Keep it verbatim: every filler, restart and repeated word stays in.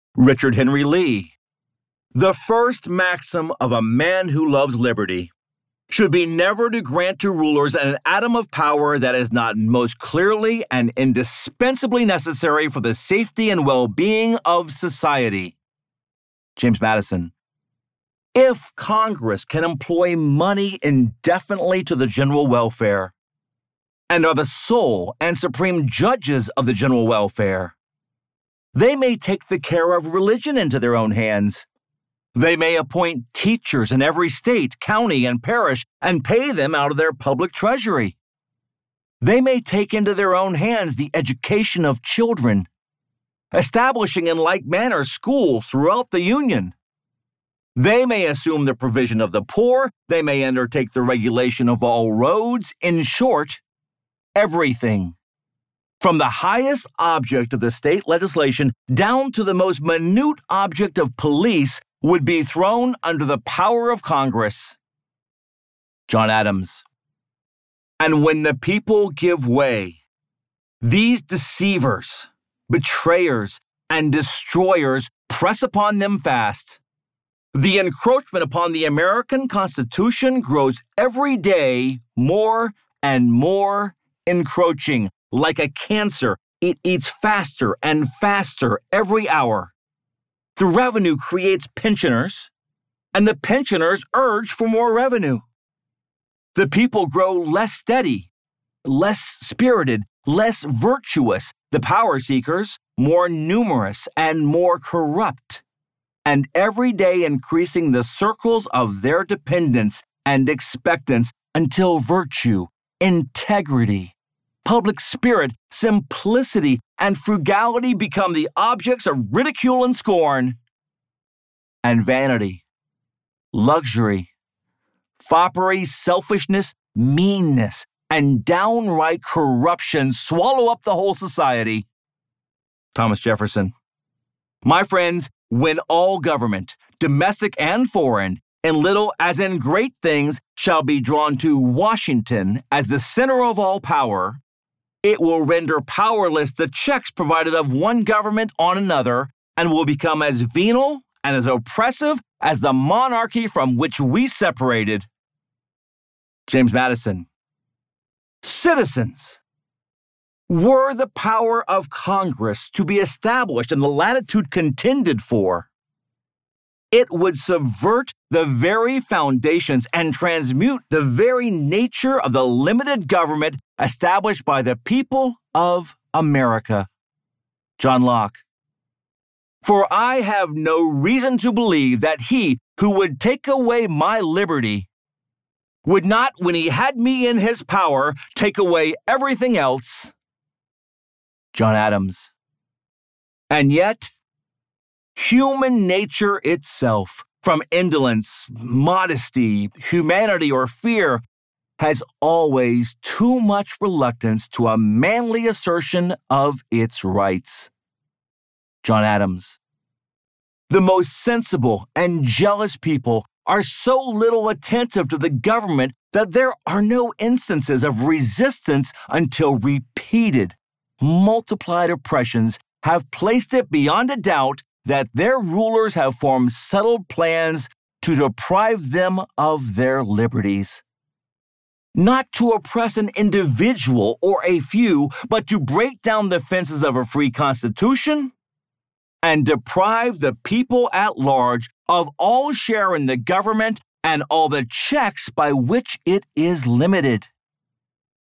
Richard Henry Lee. The first maxim of a man who loves liberty should be never to grant to rulers an atom of power that is not most clearly and indispensably necessary for the safety and well-being of society. James Madison. If Congress can employ money indefinitely to the general welfare, and are the sole and supreme judges of the general welfare, they may take the care of religion into their own hands. They may appoint teachers in every state, county, and parish and pay them out of their public treasury. They may take into their own hands the education of children, establishing in like manner schools throughout the Union. They may assume the provision of the poor. They may undertake the regulation of all roads. In short, everything, from the highest object of the state legislation down to the most minute object of police, would be thrown under the power of Congress. John Adams. And when the people give way, these deceivers, betrayers, and destroyers press upon them fast. The encroachment upon the American Constitution grows every day more and more encroaching. Like a cancer, it eats faster and faster every hour. The revenue creates pensioners, and the pensioners urge for more revenue. The people grow less steady, less spirited, less virtuous. The power seekers more numerous and more corrupt, and every day increasing the circles of their dependence and expectance until virtue, integrity, public spirit, simplicity, and frugality become the objects of ridicule and scorn. And vanity, luxury, foppery, selfishness, meanness, and downright corruption swallow up the whole society. Thomas Jefferson. My friends, when all government, domestic and foreign, in little as in great things, shall be drawn to Washington as the center of all power, it will render powerless the checks provided of one government on another, and will become as venal and as oppressive as the monarchy from which we separated. James Madison. Citizens, were the power of Congress to be established in the latitude contended for, it would subvert the very foundations and transmute the very nature of the limited government established by the people of America. John Locke. For I have no reason to believe that he who would take away my liberty would not, when he had me in his power, take away everything else. John Adams. And yet, human nature itself, from indolence, modesty, humanity, or fear, has always too much reluctance to a manly assertion of its rights. John Adams. The most sensible and jealous people are so little attentive to the government that there are no instances of resistance until repeated, multiplied oppressions have placed it beyond a doubt that their rulers have formed settled plans to deprive them of their liberties. Not to oppress an individual or a few, but to break down the fences of a free constitution and deprive the people at large of all share in the government and all the checks by which it is limited.